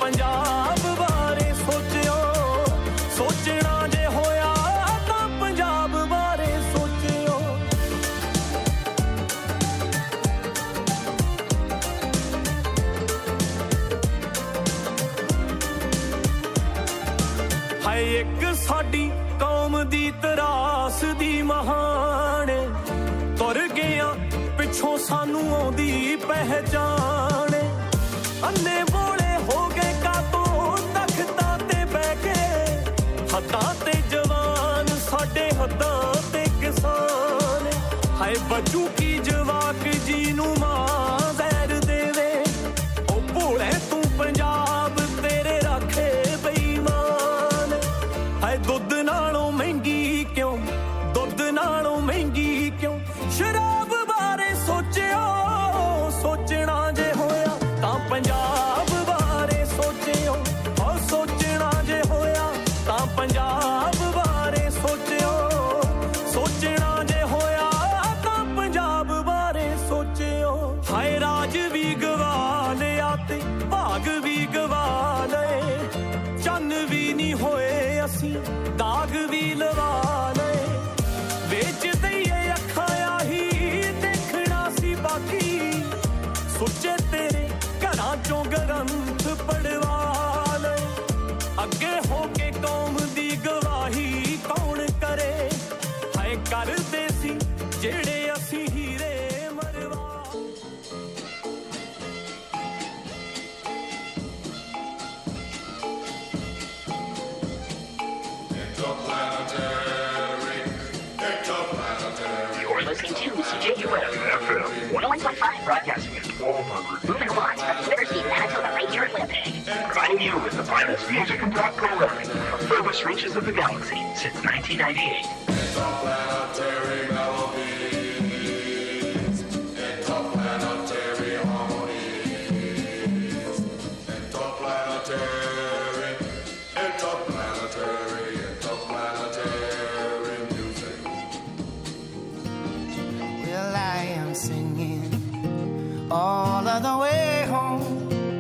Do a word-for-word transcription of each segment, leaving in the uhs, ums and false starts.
ਪੰਜਾਬ ਬਾਰੇ ਸੋਚਿਓ ਸੋਚਣਾ ਜੇ ਹੋਇਆ ਤਾਂ ਪੰਜਾਬ ਬਾਰੇ ਸੋਚਿਓ ਹਾਏ ਇੱਕ ਸਾਡੀ ਕੌਮ ਦੀ ਤਰਾਸ ਦੀ ਮਹਾਨ ਤੁਰ ਗਿਆ ਪਿੱਛੋਂ ਸਾਨੂੰ ਆਉਂਦੀ ਪਹਿਚਾਣ ਅੰਨੇ ਬੋਲੇ ਹੋ ਗਏ ਕਾਤੋਂ ਤਖਤਾਂ ਤੇ ਬਹਿ ਕੇ ਹੱਦਾਂ ਤੇ ਜਵਾਨ ਸਾਡੇ ਹੱਦਾਂ ਤੇ ਕਿਸਾਨ ਹਾਏ ਬੱਚੂ ਕੀ ਜਵਾਕ ਜੀ ਨੂੰ ਮਾਂ ਜ਼ਹਿਰ ਦੇਵੇ ਉਹ ਭੋਲੇ ਤੂੰ ਪੰਜਾਬ ਤੇਰੇ ਰੱਖੇ ਬੇਈਮਾਨ ਹਾਏ ਦੁੱਧ ਨਾਲੋਂ ਮਹਿੰਗੀ ਕਿਉਂ ਦੁੱਧ ਨਾਲੋਂ ਮਹਿੰਗੀ ਕਿਉਂ ਸ਼ਰਾਬ ਬਾਰੇ ਸੋਚਿਓ ਸੋਚਣਾ ਜੇ ਹੋਇਆ ਤਾਂ ਪੰਜਾਬ ਬਾਰੇ ਸੋਚਿਓ ਉਹ ਸੋਚਣਾ ਜੇ ਹੋਇਆ ਤਾਂ ਪੰਜਾਬ ਬਾਰੇ ਸੋਚਿਓ ਸੋਚਣਾ ਜੇ ਹੋਇਆ ਤਾਂ ਪੰਜਾਬ ਬਾਰੇ ਸੋਚਿਓ ਹਾਏ ਰਾਜ ਵੀ ਗਵਾ ਲਿਆ ਤੇ ਭਾਗ ਵੀ ਗਵਾ ਲਏ ਚੰਨ ਵੀ ਨਹੀਂ ਹੋਏ ਅਸੀਂ ਦਾਗ ਵੀ ਲਵਾ ਲਏ ਵੇਚ ਦਈਏ ਅੱਖਾਂ ਆਹੀ ਦੇਖਣਾ ਸੀ ਬਾਕੀ ਸੁੱਚੇ ਤੇਰੇ ਘਰਾਂ ਚੋਂ ਗ੍ਰੰਥ ਪੜਵਾ ਲਏ ਅੱਗੇ ਹੋ ਕੇ ਕੌਮ ਦੀ ਗਵਾਹੀ ਕੌਣ ਕਰੇ ਹਾਏ ਕਰਦੇ ਸੀ ਜਿਹੜੇ ਅਸੀਂ ਹੀਰੇ ਮਰਵਾ You're listening to C J U F F M one oh one point five, broadcasting at twelve hundred. Moving watts from Liberty, Manitoba, right here in Winnipeg. Providing you with the finest music and talk programming from the furthest reaches of the galaxy since nineteen ninety-eight. Interplanetary melodies, interplanetary harmonies, interplanetary, interplanetary, interplanetary music. Well, I am singing all of the way home,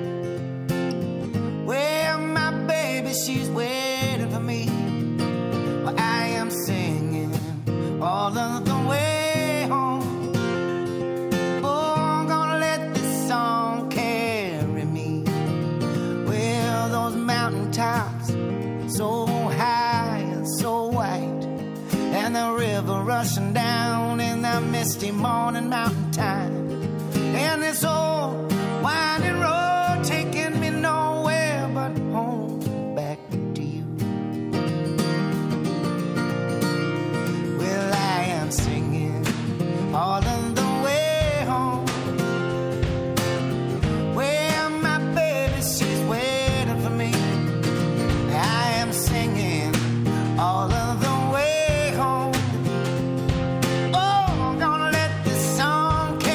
where my baby, she's waiting for me. Well, I am singing all of the way home. Oh, I'm gonna let this song carry me. Well, those mountaintops so high and so white, and the river rushing down in the misty morning mountain time, and this old winding road taking me nowhere but home, back to you. Well, I am singing all of the way home, where my baby, she's waiting for me. I am singing all of the way home. Oh, I'm gonna let this song carry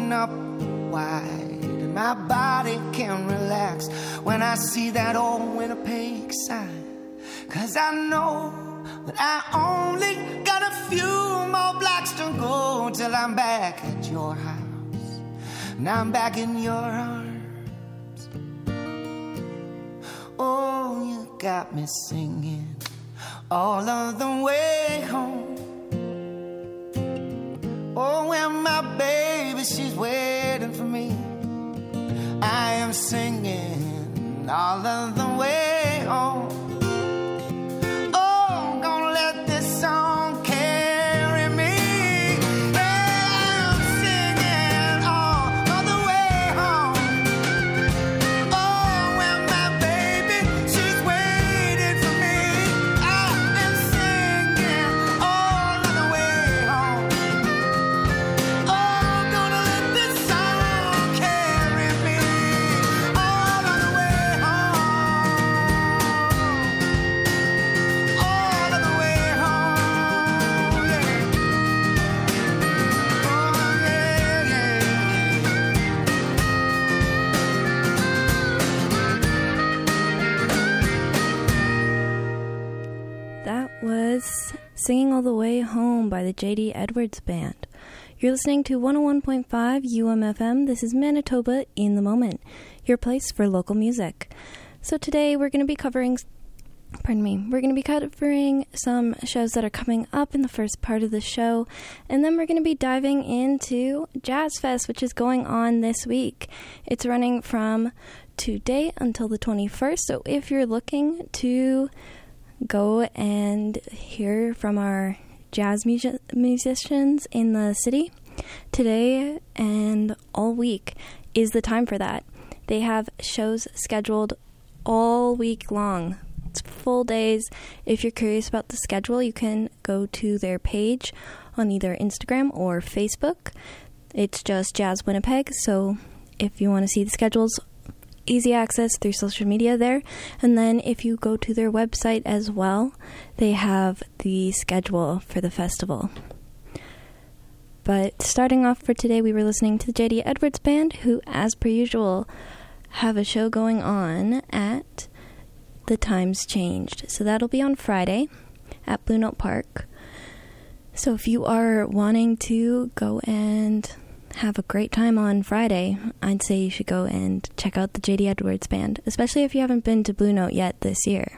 open up wide, and my body can relax when I see that old Winnipeg sign. 'Cause I know that I only got a few more blocks to go till I'm back at your house, and I'm back in your arms. Oh, you got me singing all of the way home. Oh, when my baby, she's waiting for me, I am singing all of the way home. Oh, gonna let this song carry me. Yeah, I'm singing all of the way home. Oh, when my baby, she's waiting for me, I am singing all of the way home. Oh, gonna let this song carry me all of the way home. All of the way home, yeah. Oh, yeah, yeah, That was Singing All the Way Home by the J D Edwards Band. You're listening to one oh one point five U M F M. This is Manitoba in the Moment, your place for local music. So today we're going to be covering, pardon me, we're going to be covering some shows that are coming up in the first part of the show, and then we're going to be diving into Jazz Fest, which is going on this week. It's running from today until the twenty-first, so if you're looking to go and hear from our jazz music- musicians in the city, today and all week is the time for that. They have shows scheduled all week long. It's full days. If you're curious about the schedule, you can go to their page on either Instagram or Facebook. It's just Jazz Winnipeg, so if you want to see the schedules, easy access through social media there. And then if you go to their website as well, they have the schedule for the festival. But starting off for today, we were listening to the J D Edwards Band, who, as per usual, have a show going on at The Times Changed. So that'll be on Friday at Blue Note Park. So if you are wanting to go and have a great time on Friday, I'd say you should go and check out the J D Edwards Band, especially if you haven't been to Blue Note yet this year,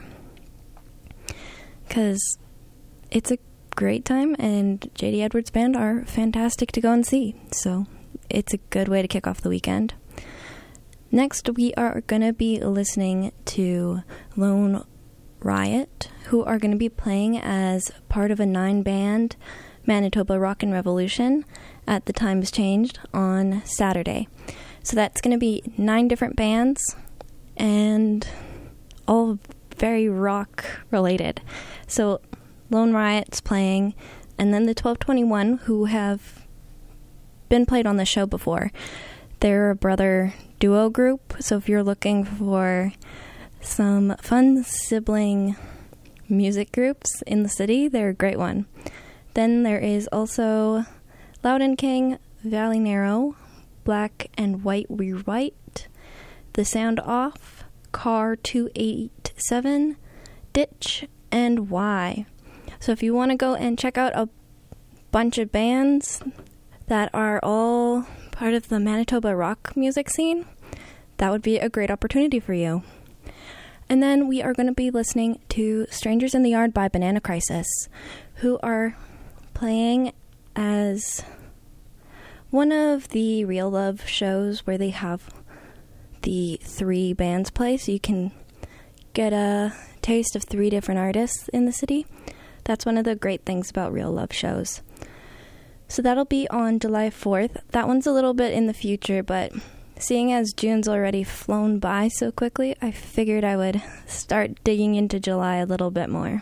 because it's a great time and J D Edwards Band are fantastic to go and see, so it's a good way to kick off the weekend. Next, we are going to be listening to Lone Riot, who are going to be playing as part of a nine-band Manitoba Rockin' Revolution at The Times Changed on Saturday. So that's going to be nine different bands and all very rock related. So Lone Riot's playing, and then the twelve twenty-one, who have been played on the show before. They're a brother duo group, so if you're looking for some fun sibling music groups in the city, they're a great one. Then there is also Loudon King, Valley Narrow, Black and White Rewrite, The Sound Off, Car two eighty-seven, Ditch, and Y. So if you want to go and check out a bunch of bands that are all part of the Manitoba rock music scene, that would be a great opportunity for you. And then we are going to be listening to Strangers in the Yard by Banana Crisis, who are playing as one of the Real Love shows where they have the three bands play, so you can get a taste of three different artists in the city. That's one of the great things about Real Love shows. So that'll be on July fourth. That one's a little bit in the future, but seeing as June's already flown by so quickly, I figured I would start digging into July a little bit more.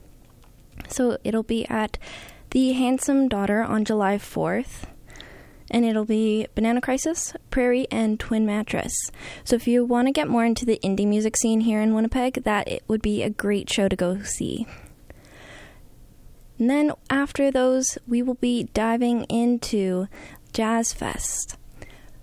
So it'll be at the Handsome Daughter on July fourth, and it'll be Banana Crisis, Prairie, and Twin Mattress. So if you want to get more into the indie music scene here in Winnipeg, that it would be a great show to go see. And then after those, we will be diving into Jazz Fest.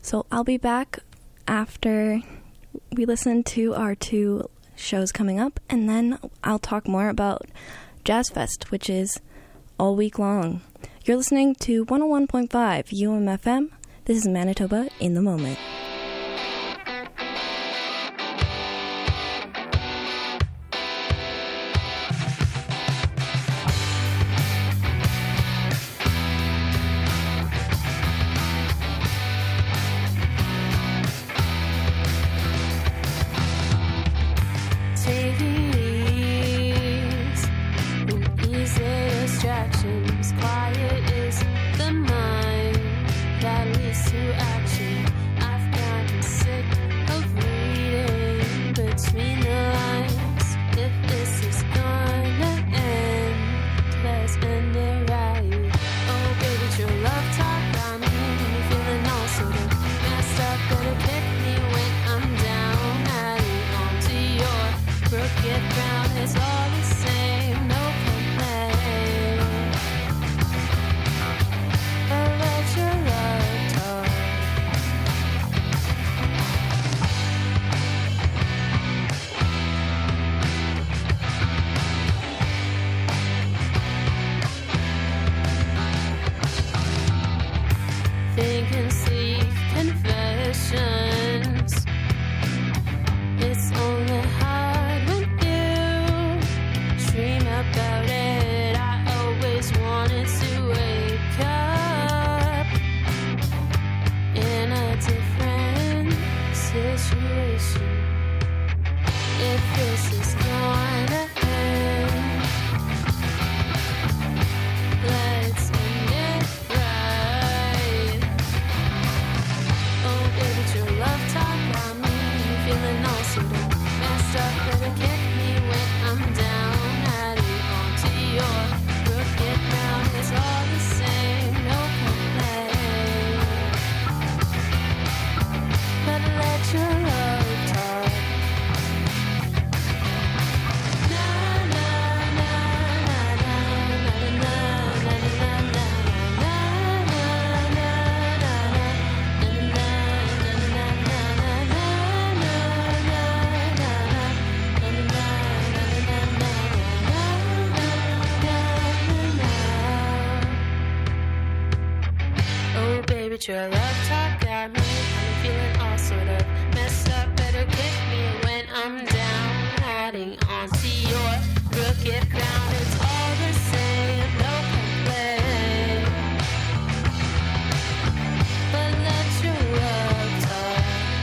So I'll be back after we listen to our two shows coming up, and then I'll talk more about Jazz Fest, which is all week long. You're listening to one oh one point five U M F M. This is Manitoba in the Moment. Your love talk got me, I'm feeling all sort of messed up. Better kick me when I'm down, adding on to your crooked crown. It's all the same, no complaint. But let your love talk.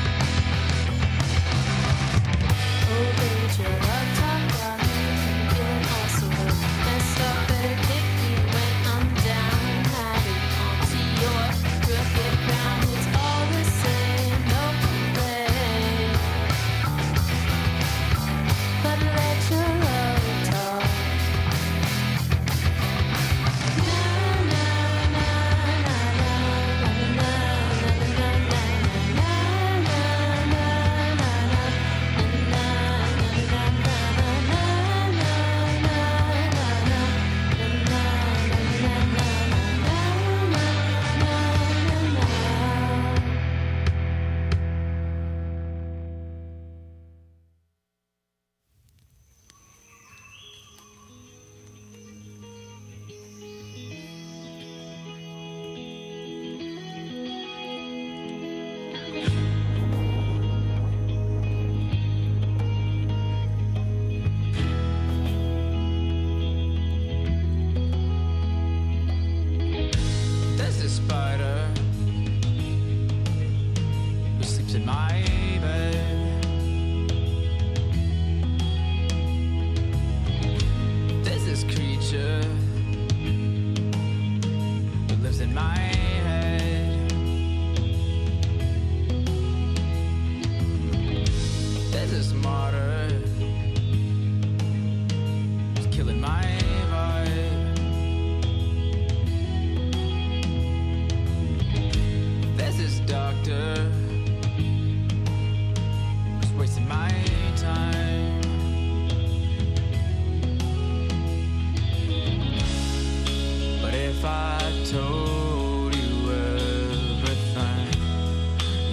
Oh baby, your love talk got me, I'm feeling all sort of messed up. Better kick me when I'm down, adding on to your crooked crown. It's all the same, no complaint. But let your love talk. Na na na na na na na na na na There's this spider who sleeps in my bed. There's this creature who lives in my head. There's this martyr who's killing my vibe. There's this doctor who's wasting my time. But if I told you everything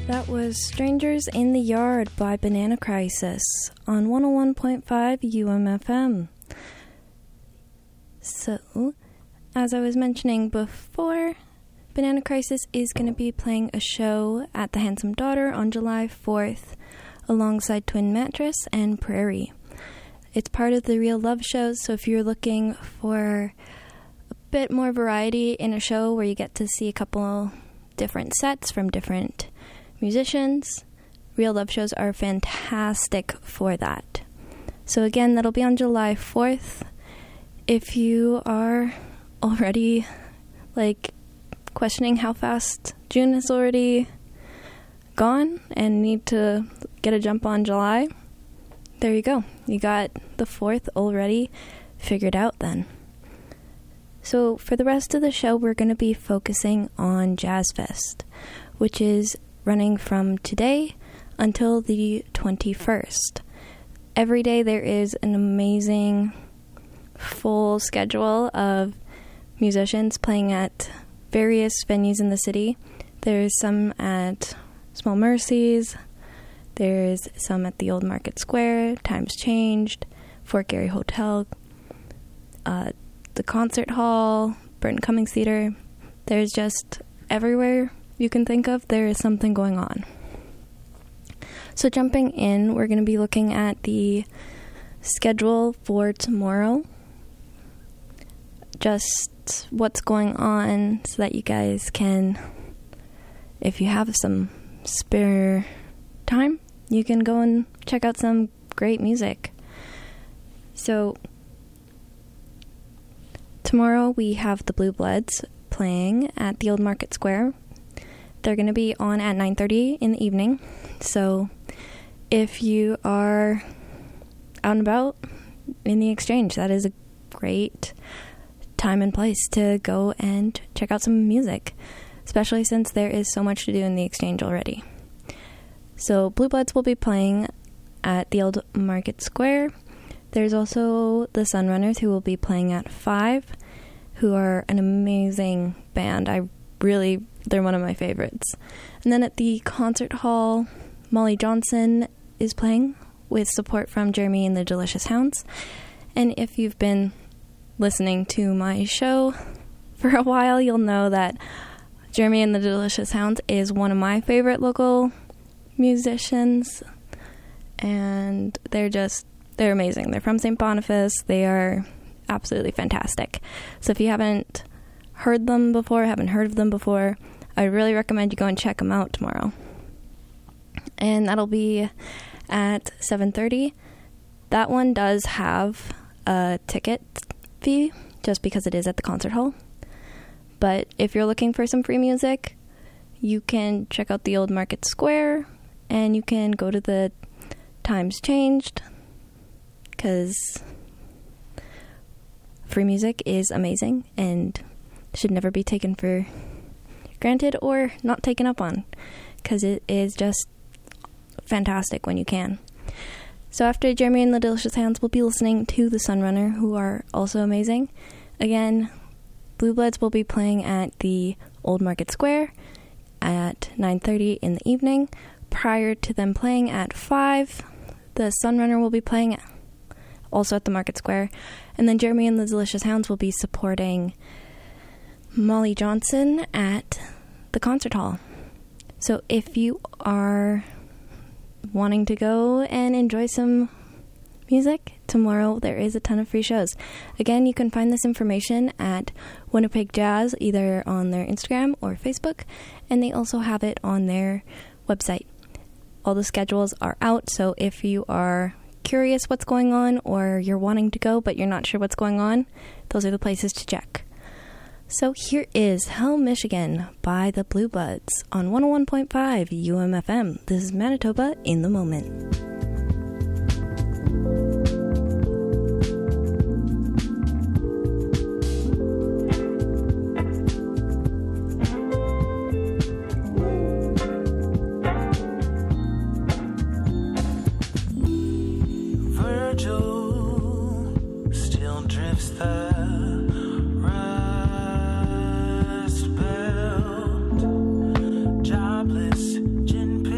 That was Strangers in the Yard by Banana Crisis on one oh one point five U M F M. So, as I was mentioning before, Banana Crisis is going to be playing a show at the Handsome Daughter on July fourth alongside Twin Mattress and Prairie. It's part of the Real Love shows, so if you're looking for a bit more variety in a show where you get to see a couple different sets from different musicians, Real Love shows are fantastic for that. So again, that'll be on July fourth. If you are already, like, questioning how fast June is already gone and need to get a jump on July, there you go. You got the fourth already figured out then. So for the rest of the show, we're going to be focusing on Jazz Fest, which is running from today until the twenty-first. Every day there is an amazing full schedule of musicians playing at various venues in the city. There's some at Small Mercies, there's some at the Old Market Square, Times Changed, Fort Garry Hotel, uh, the Concert Hall, Burton Cummings Theater. There's just everywhere you can think of, there is something going on. So jumping in, we're going to be looking at the schedule for tomorrow. Just what's going on so that you guys can, if you have some spare time, you can go and check out some great music. So tomorrow we have the Blue Bloods playing at the Old Market Square. They're going to be on at nine thirty in the evening. So if you are out and about in the Exchange, that is a great time and place to go and check out some music, especially since there is so much to do in the Exchange already. So Blue Bloods will be playing at the Old Market Square. There's also the Sunrunners, who will be playing at five, who are an amazing band. I really, they're one of my favorites. And then at the Concert Hall, Molly Johnson is playing with support from Jeremy and the Delicious Hounds. And if you've been listening to my show for a while, you'll know that Jeremy and the Delicious Hounds is one of my favorite local musicians, and they're just, they're amazing. They're from Saint Boniface. They are absolutely fantastic. So if you haven't heard them before, haven't heard of them before, I really recommend you go and check them out tomorrow. And that'll be at seven thirty. That one does have a ticket fee, just because it is at the concert hall. But if you're looking for some free music, you can check out the Old Market Square, and you can go to the Times Changed, because free music is amazing and should never be taken for granted or not taken up on, because it is just fantastic when you can. So after Jeremy and the Delicious Hounds, we'll be listening to the Sunrunner, who are also amazing. Again, Blue Bloods will be playing at the Old Market Square at nine thirty in the evening. Prior to them playing at five, the Sunrunner will be playing also at the Market Square. And then Jeremy and the Delicious Hounds will be supporting Molly Johnson at the Concert Hall. So if you are wanting to go and enjoy some music, tomorrow there is a ton of free shows. Again, you can find this information at Winnipeg Jazz, either on their Instagram or Facebook, and they also have it on their website. All the schedules are out, so if you are curious what's going on, or you're wanting to go but you're not sure what's going on, those are the places to check. So here is Hell, Michigan by the Blue Bloods on one oh one point five U M F M. This is Manitoba in the Moment. Virgil still drifts the Rust Belt, jobless gin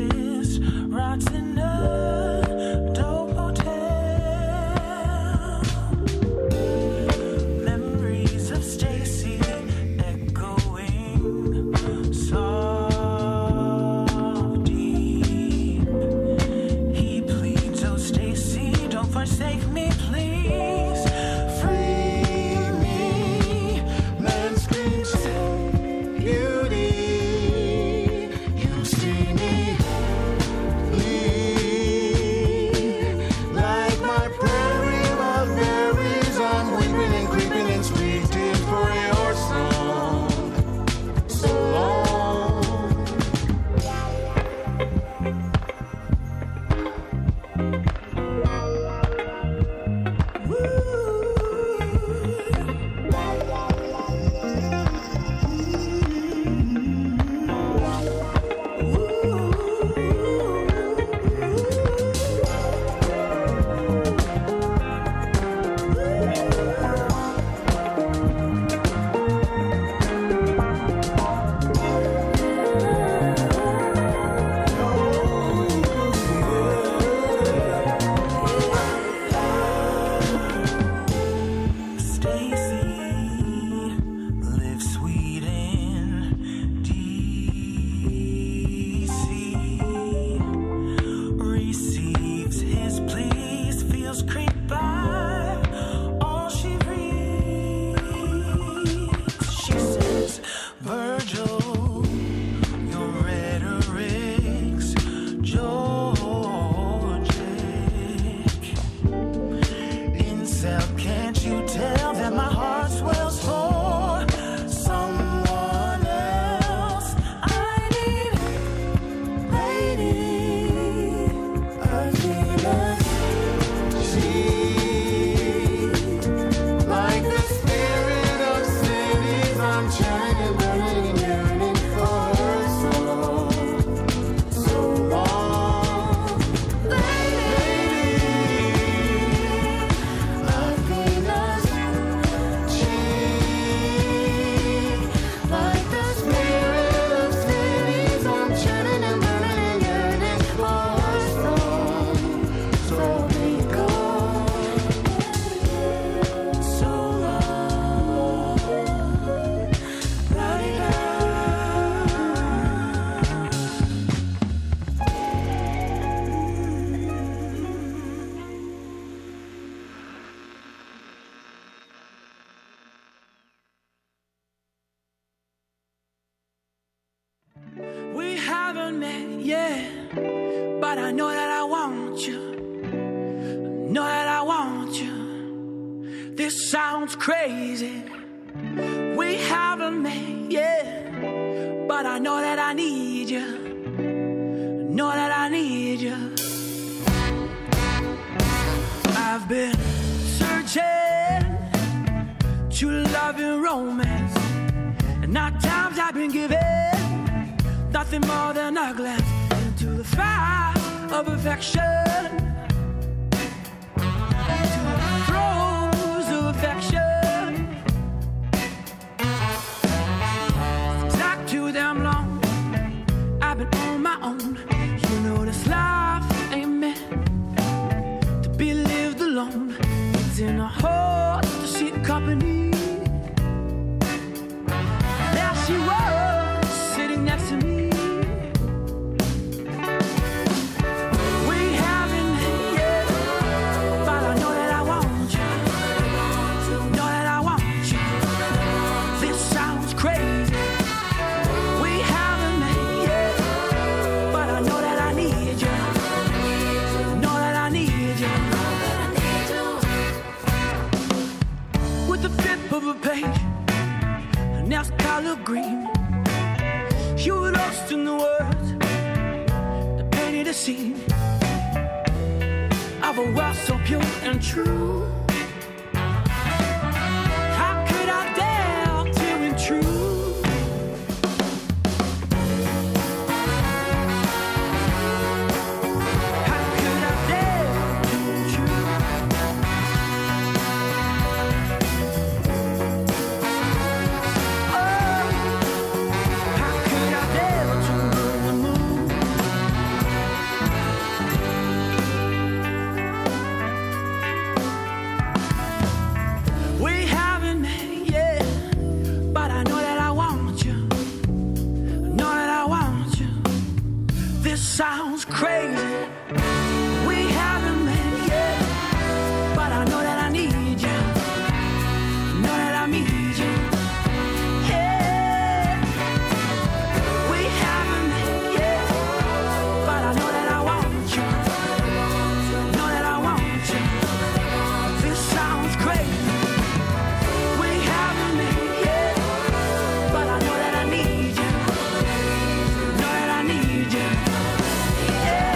haven't met yet, but I know that I want you. Know that I want you. This sounds crazy. We haven't met yet, but I know that I need you. Know that I need you. I've been searching to love and romance, and at times I've been given nothing more than a glance into the fire of affection, into the throes of affection. It's not too damn long I've been on my own. You know this life ain't meant to be lived alone. It's in a heart to seek company. There she was, sitting next to me. We haven't met yet, but I know that I want you. Know that I want you. This sounds crazy. We haven't met yet, but I know that I need you. Know that I need you. With the flip of a page, and that's color green. You were lost in the words that painted a scene of a world so pure and true. How could I dare to intrude? How could I dare to intrude? Oh, how could I dare to run the moon? We haven't met yet, but I know that I want you. Know that I want you. This sounds crazy. We haven't met yet, but I know that I need you. Know that I need you. Yeah. We haven't met yet, but I know that I want you. Know that I want you. This sounds crazy. We haven't met yet, but I know that I need you. Know that I need you. Yeah.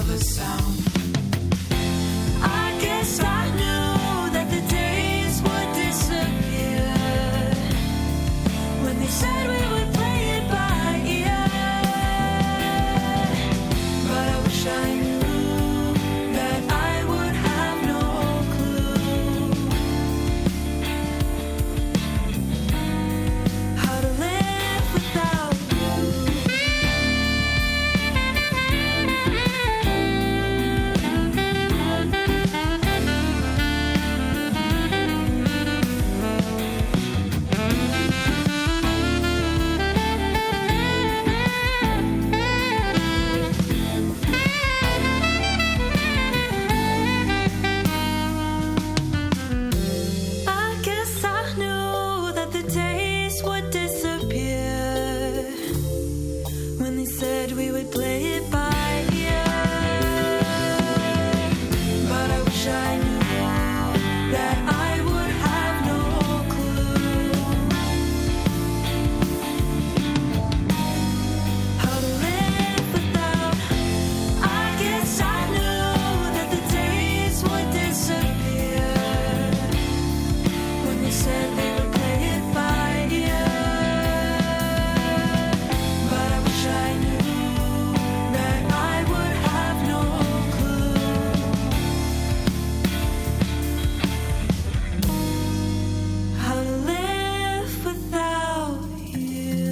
of a sound. I guess I knew that the days would disappear when they said we would play it by ear. But I wish I knew that I would have no clue how to live without I guess I knew that the days would disappear when they said we would play it by ear. But I wish I knew that I would have no clue how to live without. I guess I knew that the days would disappear when they said they would play it by ear. But I wish I knew that I would have no clue how to live without you.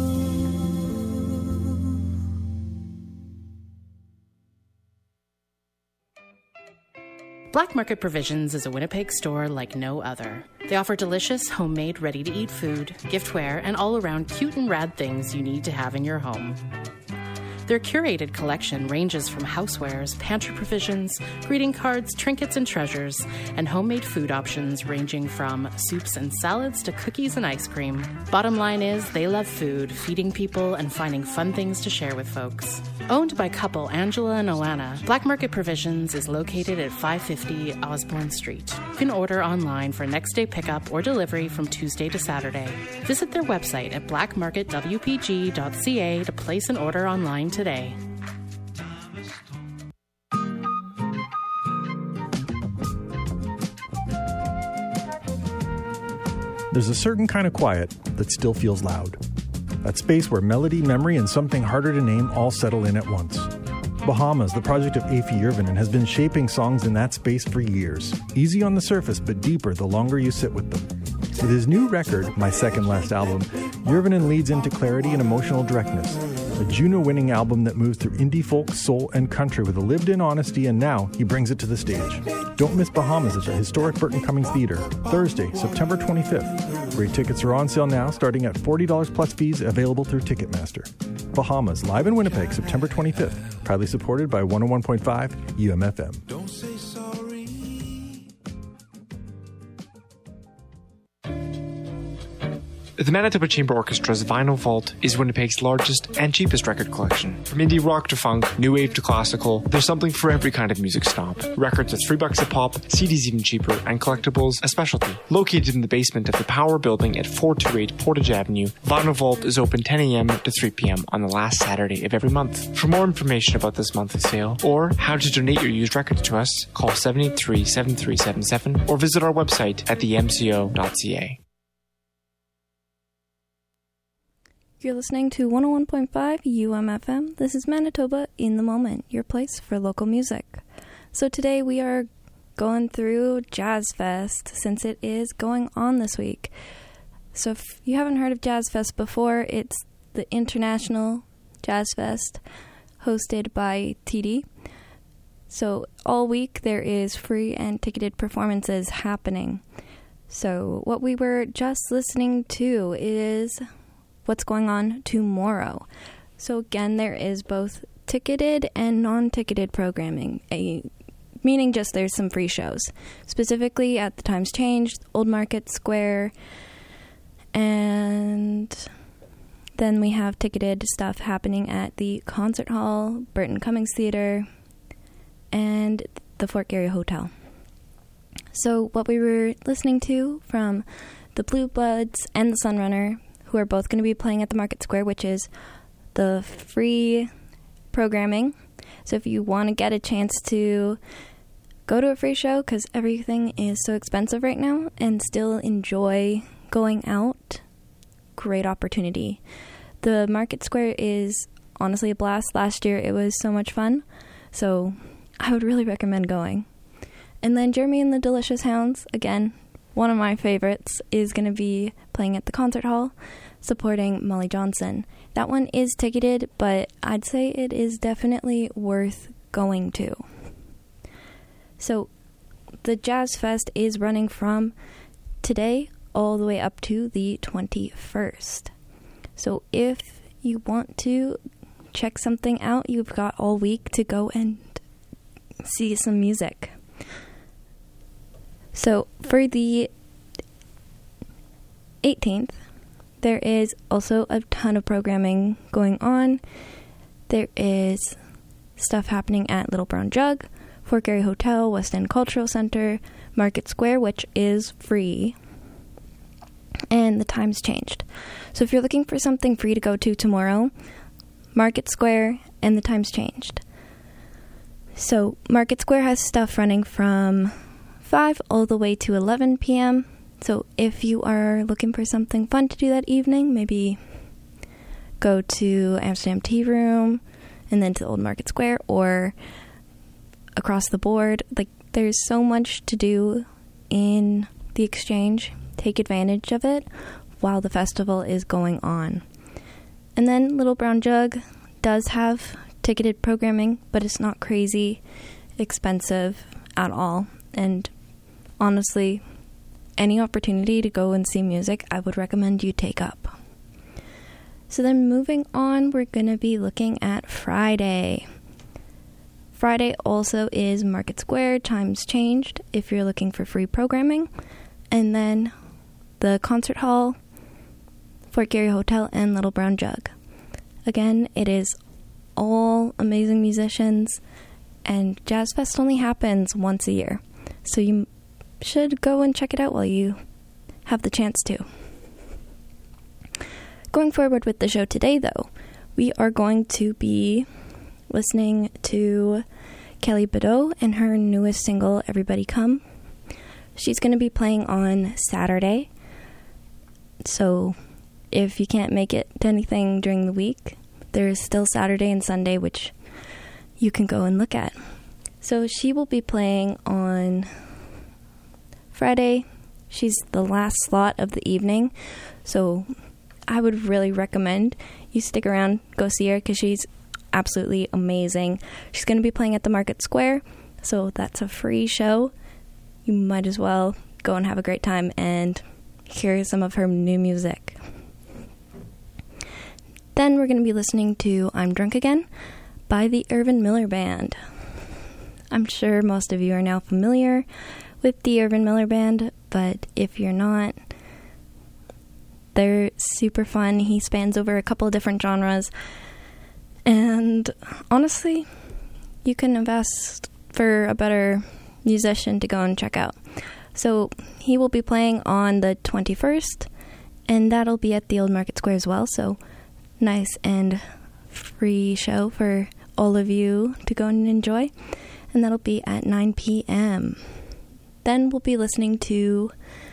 Black Market Provisions is a Winnipeg store like no other. They offer delicious, homemade, ready-to-eat food, giftware, and all-around cute and rad things you need to have in your home. Their curated collection ranges from housewares, pantry provisions, greeting cards, trinkets and treasures, and homemade food options ranging from soups and salads to cookies and ice cream. Bottom line is, they love food, feeding people, and finding fun things to share with folks. Owned by couple Angela and Oana, Black Market Provisions is located at five fifty Osborne Street. You can order online for next day pickup or delivery from Tuesday to Saturday. Visit their website at black market w p g dot c a to place an order online today. There's a certain kind of quiet that still feels loud. That space where melody, memory, and something harder to name all settle in at once. Bahamas, the project of Afi Yervinen, has been shaping songs in that space for years. Easy on the surface, but deeper the longer you sit with them. With his new record, My Second Last Album, Yervinen leads into clarity and emotional directness. A Juno-winning album that moves through indie folk, soul, and country with a lived-in honesty, and now he brings it to the stage. Don't miss Bahamas at the historic Burton Cummings Theatre, Thursday, September twenty-fifth. Great tickets are on sale now, starting at forty dollars plus fees, available through Ticketmaster. Bahamas, live in Winnipeg, September twenty-fifth. Proudly supported by one oh one point five U M F M. Don't say sorry. The Manitoba Chamber Orchestra's Vinyl Vault is Winnipeg's largest and cheapest record collection. From indie rock to funk, new wave to classical, there's something for every kind of music snob. Records at three bucks a pop, C Ds even cheaper, and collectibles a specialty. Located in the basement of the Power Building at four two eight Portage Avenue, Vinyl Vault is open ten a.m. to three p.m. on the last Saturday of every month. For more information about this monthly sale, or how to donate your used records to us, call seven eight three, seven three seven seven or visit our website at the m c o dot c a. You're listening to one oh one point five U M F M. This is Manitoba in the Moment, your place for local music. So today we are going through Jazz Fest, since it is going on this week. So if you haven't heard of Jazz Fest before, it's the International Jazz Fest hosted by T D. So all week there is free and ticketed performances happening. So what we were just listening to is what's going on tomorrow. So again, there is both ticketed and non-ticketed programming, a, meaning just there's some free shows. Specifically at the Times Change, Old Market Square, and then we have ticketed stuff happening at the Concert Hall, Burton Cummings Theatre, and the Fort Garry Hotel. So what we were listening to from the Blue Bloods and the Sunrunner, who are both going to be playing at the Market Square, which is the free programming. So if you want to get a chance to go to a free show, because everything is so expensive right now, and still enjoy going out, great opportunity. The Market Square is honestly a blast. Last year it was so much fun, so I would really recommend going. And then Jeremy and the Delicious Hounds, again, one of my favorites, is going to be playing at the concert hall, supporting Molly Johnson. That one is ticketed, but I'd say it is definitely worth going to. So the Jazz Fest is running from today all the way up to the twenty-first. So if you want to check something out, you've got all week to go and see some music. So for the eighteenth, there is also a ton of programming going on. There is stuff happening at Little Brown Jug, Fort Garry Hotel, West End Cultural Center, Market Square, which is free, and the time's changed. So if you're looking for something free to go to tomorrow, Market Square, and the time's changed. So Market Square has stuff running from five all the way to eleven p.m. So if you are looking for something fun to do that evening, maybe go to Amsterdam Tea Room and then to Old Market Square, or across the board. Like, there's so much to do in the Exchange. Take advantage of it while the festival is going on. And then Little Brown Jug does have ticketed programming, but it's not crazy expensive at all. And honestly, any opportunity to go and see music, I would recommend you take up. So then moving on, we're going to be looking at Friday. Friday also is Market Square, times changed if you're looking for free programming. And then the Concert Hall, Fort Garry Hotel, and Little Brown Jug. Again, it is all amazing musicians, and Jazz Fest only happens once a year. So you should go and check it out while you have the chance to. Going forward with the show today, though, we are going to be listening to Kelly Bado and her newest single, Everybody Come. She's going to be playing on Saturday, so if you can't make it to anything during the week, there's still Saturday and Sunday, which you can go and look at. So she will be playing on Friday. She's the last slot of the evening, so I would really recommend you stick around, go see her, because she's absolutely amazing. She's going to be playing at the Market Square, so that's a free show. You might as well go and have a great time and hear some of her new music. Then we're going to be listening to I'm Drunk Again by the Irvin Miller Band. I'm sure most of you are now familiar with the Irvin Miller Band, but if you're not, they're super fun. He spans over a couple of different genres, and honestly, you couldn't have asked for a better musician to go and check out. So he will be playing on the twenty-first, and that'll be at the Old Market Square as well, so nice and free show for all of you to go and enjoy, and that'll be at nine p.m. Then we'll be listening to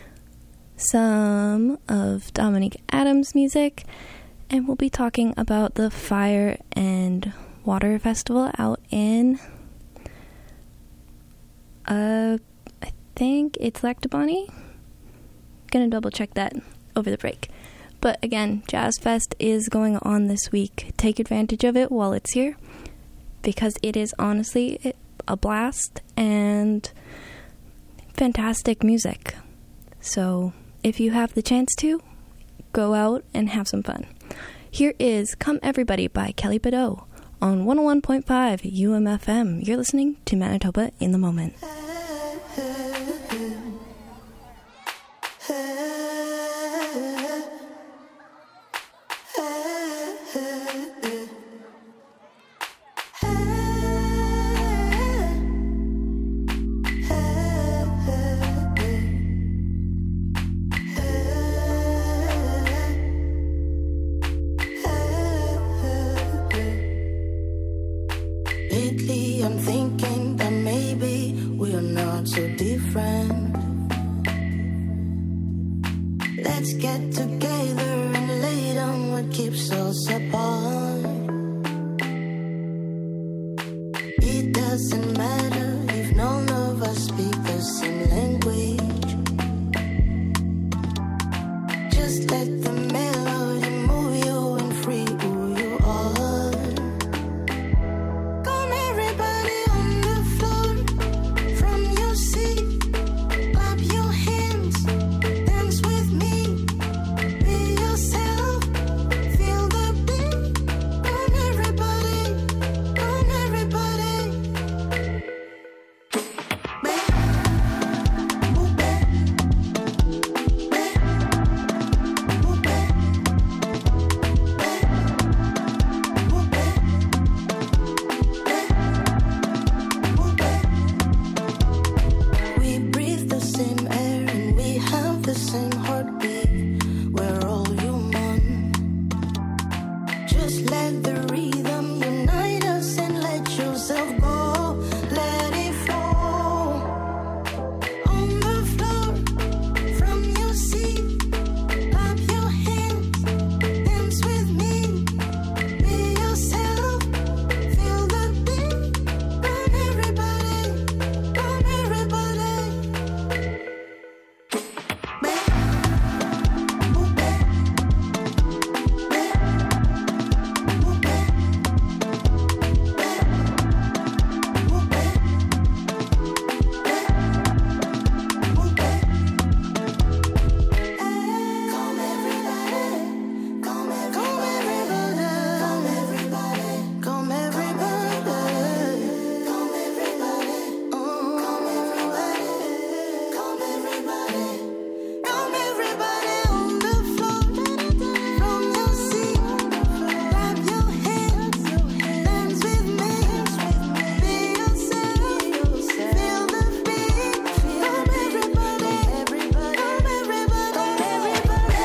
some of Dominique Adams' music, and we'll be talking about the Fire and Water Festival out in uh I think it's Lactabani. Gonna double check that over the break. But again, Jazz Fest is going on this week. Take advantage of it while it's here, because it is honestly a blast and fantastic music. So if you have the chance to, go out and have some fun. Here is Come Everybody by Kelly Bado on one oh one point five U M F M. You're listening to Manitoba in the Moment. It be friends. Let's get together and lay down what keeps us apart. It doesn't matter if none of us speak the same language. Just let the melody move you and free who you are. Come everybody on the floor, from your seat, clap your hands, dance with me, be yourself, feel the beat. Come everybody, come everybody. We breathe the same air and we have the same heartbeat. We're all human. Just let the rhythm unite us and let yourself go. Let it flow. On the floor, from your seat, clap your hands, dance with me, be yourself, feel the beat. Come everybody, come everybody. Come everybody, come everybody, come everybody, come everybody, come everybody, come everybody, come everybody, come everybody on the floor, from your seat, clap your hands, dance with me, be yourself, feel the beat. Come everybody, everybody, come everybody, everybody.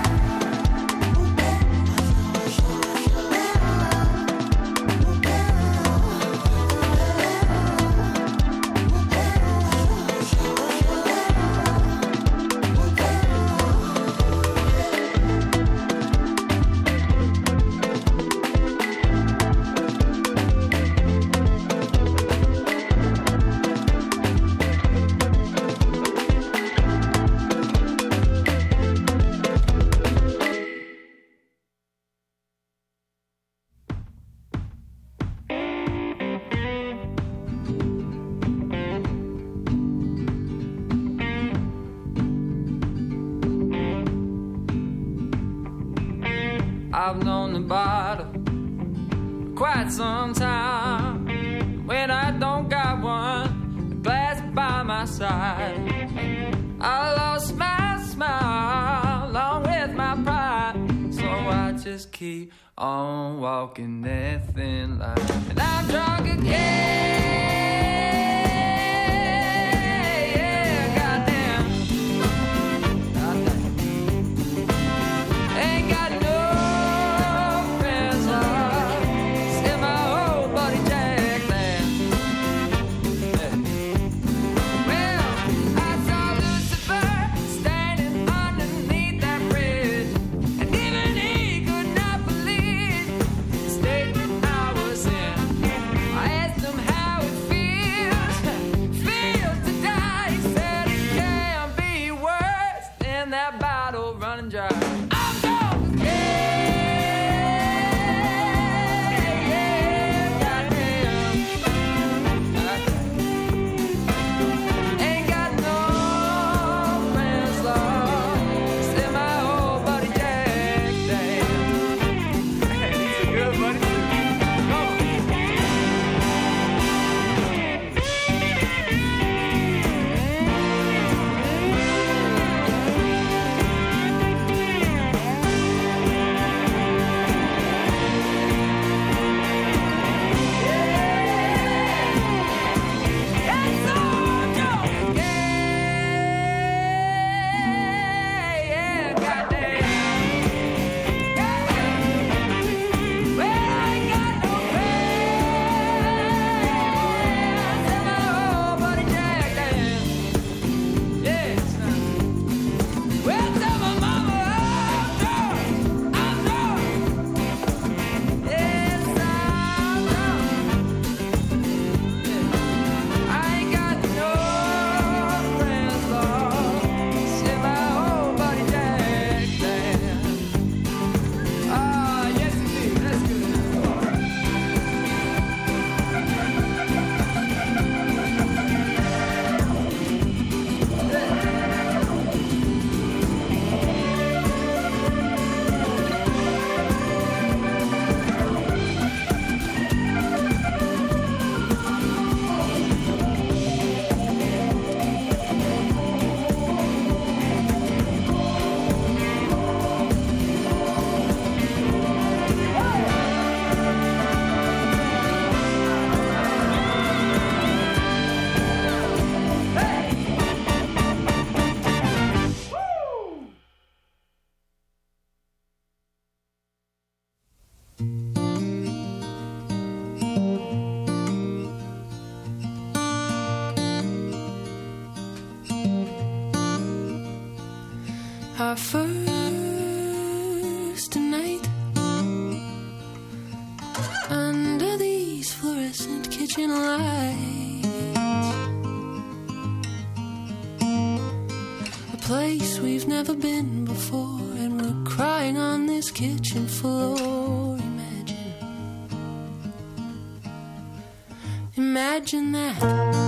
I've known the bottle for quite some time. When I don't got one, a glass by my side, I lost my smile along with my pride. So I just keep on walking that thin line. And I'm drunk again. Yeah, goddamn. Goddamn. Ain't got no friends left except my old buddy Jack there. Well, I saw Lucifer standing underneath that bridge, and even he could not believe the state that I was in. I asked him how it feels. Our first night under these fluorescent kitchen lights, a place we've never been before, and we're crying on this kitchen floor. Imagine, imagine that.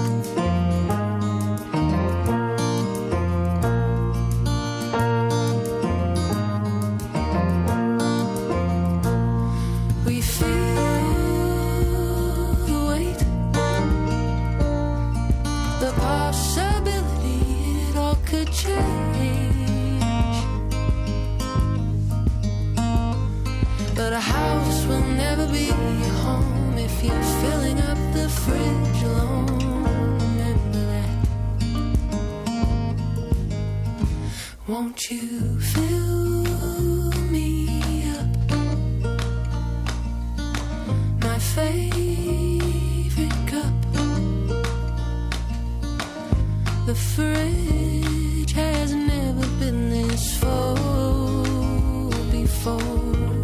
But a house will never be a home if you're filling up the fridge alone. Remember that. Won't you fill me up? My favorite cup. The fridge has never been this full before.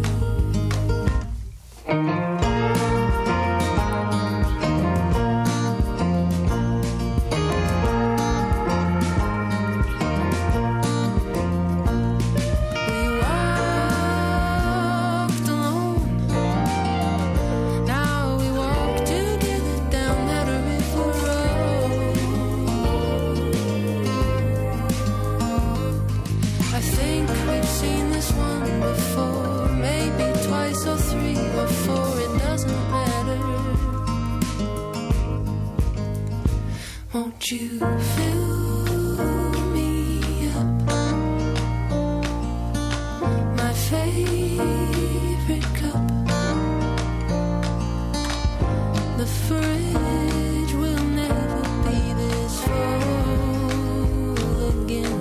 Won't you fill me up? My favorite cup. The fridge will never be this full again.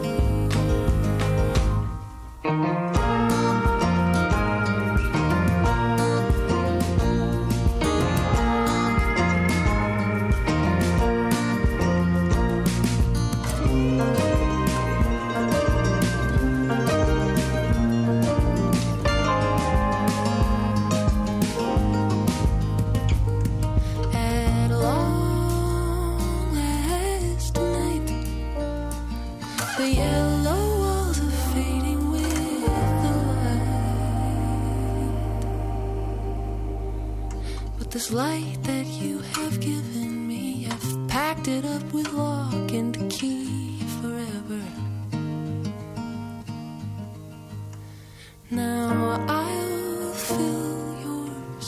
This light that you have given me, I've packed it up with lock and key forever. Now I'll fill yours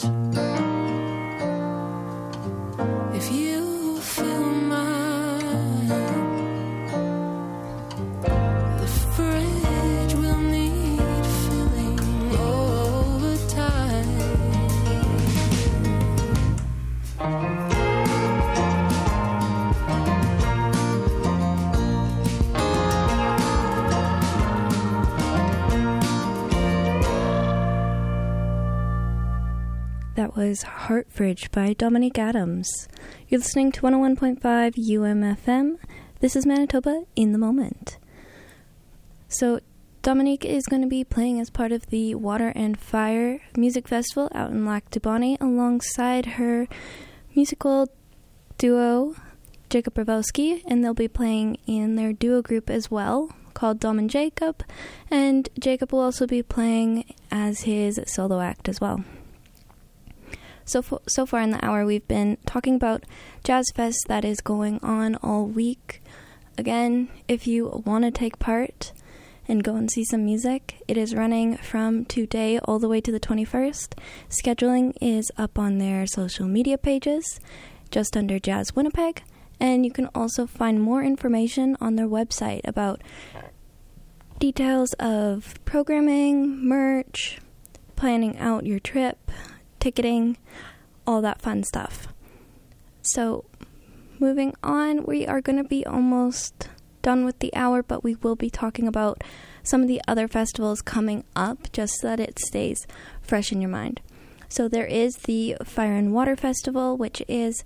if you fill mine. The fridge will need filling over time. That was Heart Fridge by Dominique Adams. You're listening to one oh one point five U M F M. This is Manitoba in the Moment. So, Dominique is going to be playing as part of the Water and Fire Music Festival out in Lac du Bonnet alongside her musical duo, Jacob Bravowski, and they'll be playing in their duo group as well, called Dom and Jacob, and Jacob will also be playing as his solo act as well. So, f- so far in the hour, we've been talking about Jazz Fest that is going on all week. Again, if you want to take part and go and see some music, it is running from today all the way to the twenty-first. Scheduling is up on their social media pages, just under Jazz Winnipeg, and you can also find more information on their website about details of programming, merch, planning out your trip, ticketing, all that fun stuff. So, moving on, we are going to be almost done with the hour, but we will be talking about some of the other festivals coming up, just so that it stays fresh in your mind. So there is the Fire and Water Festival, which is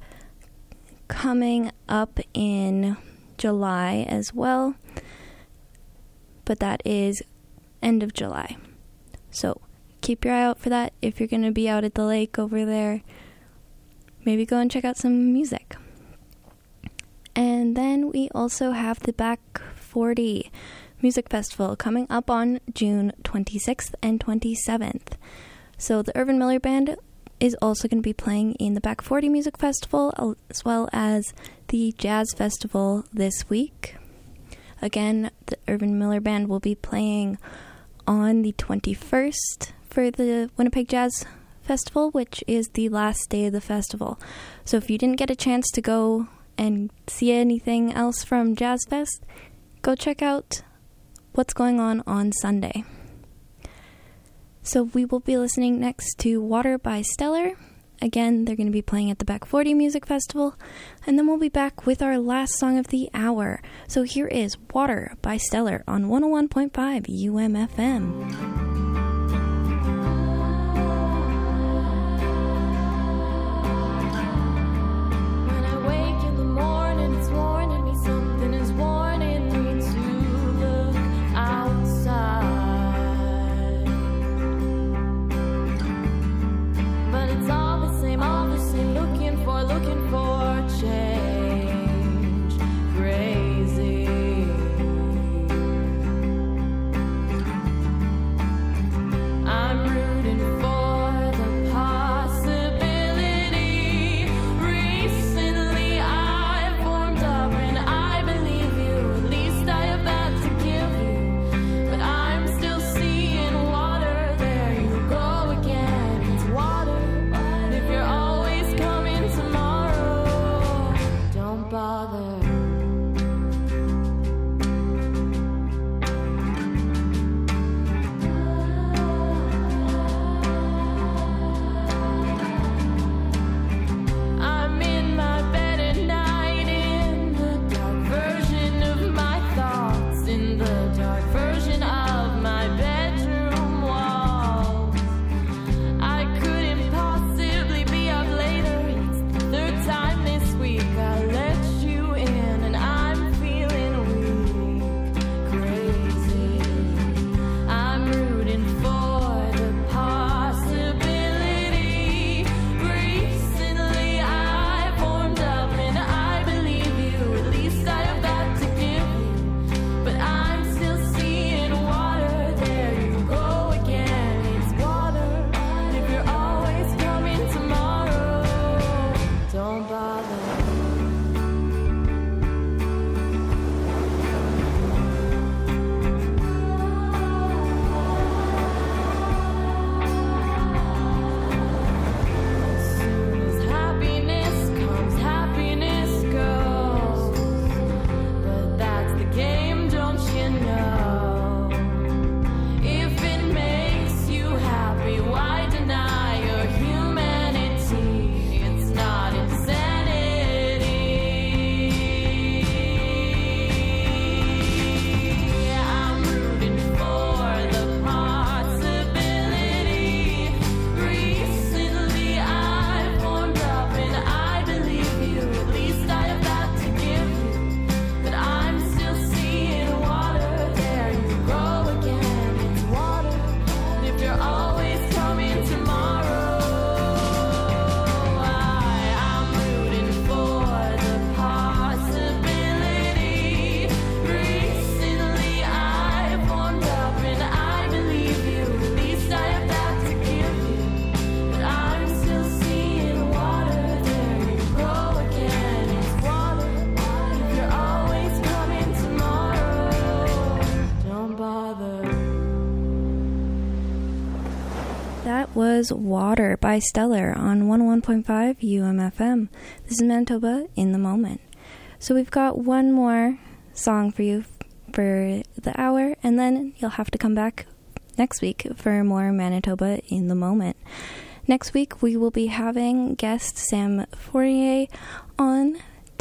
coming up in July as well. but that is end of July. So keep your eye out for that if you're going to be out at the lake over there. Maybe go and check out some music. And then we also have the Back forty Music Festival coming up on June twenty-sixth and twenty-seventh. So the Irvin Miller Band is also going to be playing in the Back forty Music Festival, as well as the Jazz Festival this week. Again, the Irvin Miller Band will be playing on the twenty-first for the Winnipeg Jazz Festival, which is the last day of the festival. So if you didn't get a chance to go and see anything else from Jazz Fest, go check out what's going on on Sunday. So we will be listening next to Water by Stellar. Again, they're going to be playing at the Back forty Music Festival. And then we'll be back with our last song of the hour. So here is Water by Stellar on one oh one point five U M F M. Was Water by Stellar on one oh one point five U M F M. This is Manitoba in the Moment. So we've got one more song for you for the hour, and then you'll have to come back next week for more Manitoba in the Moment. Next week we will be having guest Sam Fournier on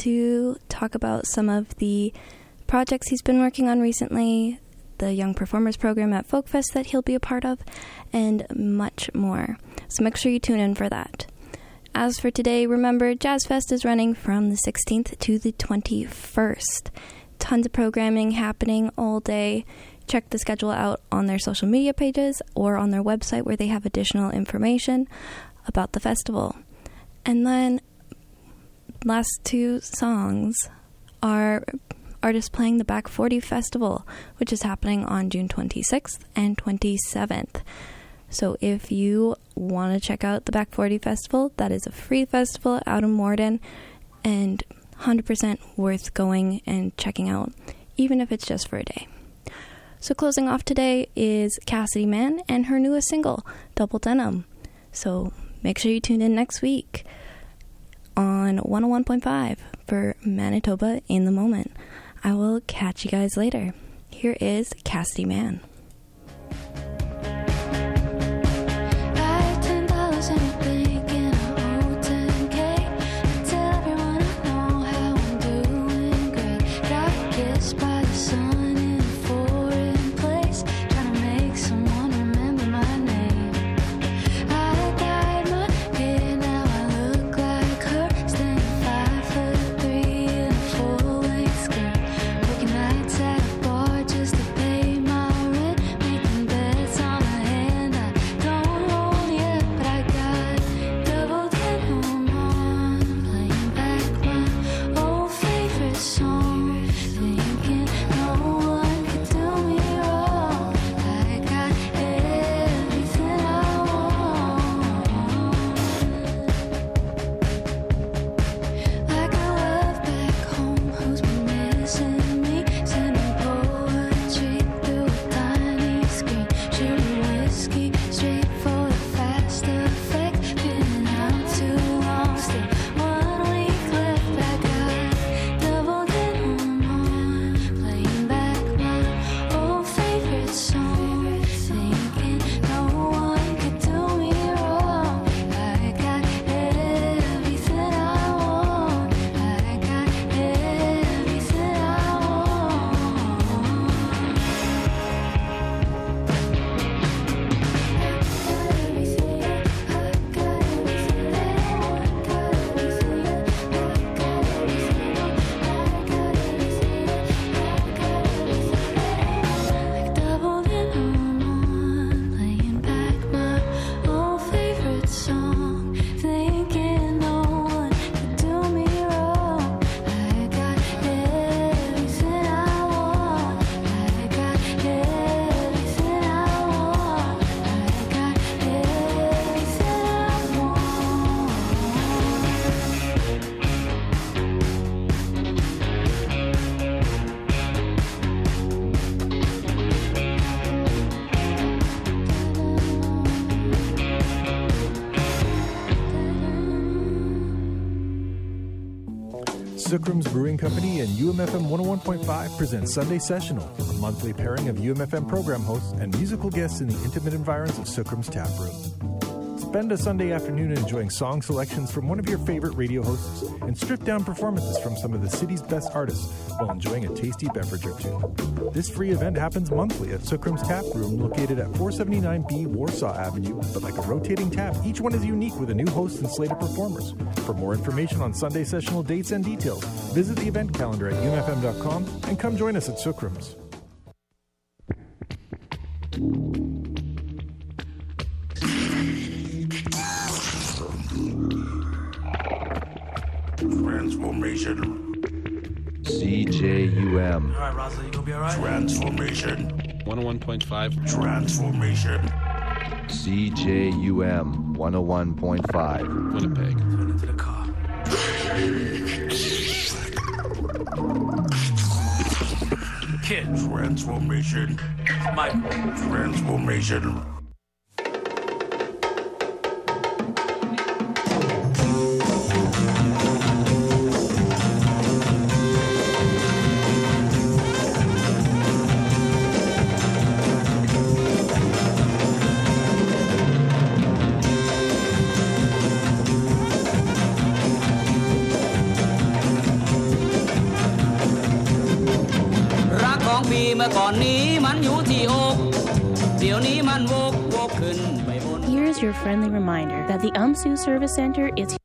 to talk about some of the projects he's been working on recently, the Young Performers program at Folkfest that he'll be a part of, and much more. So make sure you tune in for that. As for today, remember, Jazz Fest is running from the sixteenth to the twenty-first. Tons of programming happening all day. check the schedule out on their social media pages or on their website where they have additional information about the festival. And then last two songs are artists playing the Back forty Festival, which is happening on June twenty-sixth and twenty-seventh. So if you want to check out the Back forty Festival, that is a free festival out in Morden and one hundred percent worth going and checking out, even if it's just for a day. So closing off today is Cassidy Mann and her newest single, Double Denim. So make sure you tune in next week on one oh one point five for Manitoba in the Moment. I will catch you guys later. Here is Cassidy Mann. Sookrum's Brewing Company and U M F M one oh one point five present Sunday Sessional, a monthly pairing of U M F M program hosts and musical guests in the intimate environs of Sookrum's tap room. Spend a Sunday afternoon enjoying song selections from one of your favorite radio hosts and stripped-down performances from some of the city's best artists while enjoying a tasty beverage or two. This free event happens monthly at Sookrum's Tap Room, located at four seventy-nine B Warsaw Avenue, but like a rotating tap, each one is unique with a new host and slate of performers. For more information on Sunday Sessional dates and details, visit the event calendar at U M F M dot com and come join us at Sookrum's. Transformation. C J U M. All right, Raza, you gonna be all right? Transformation. one oh one point five. Transformation. C J U M one oh one point five. Winnipeg. Turn into the car. Kid. Transformation. Michael. Transformation. Here's your friendly reminder that the U M S U Service Center is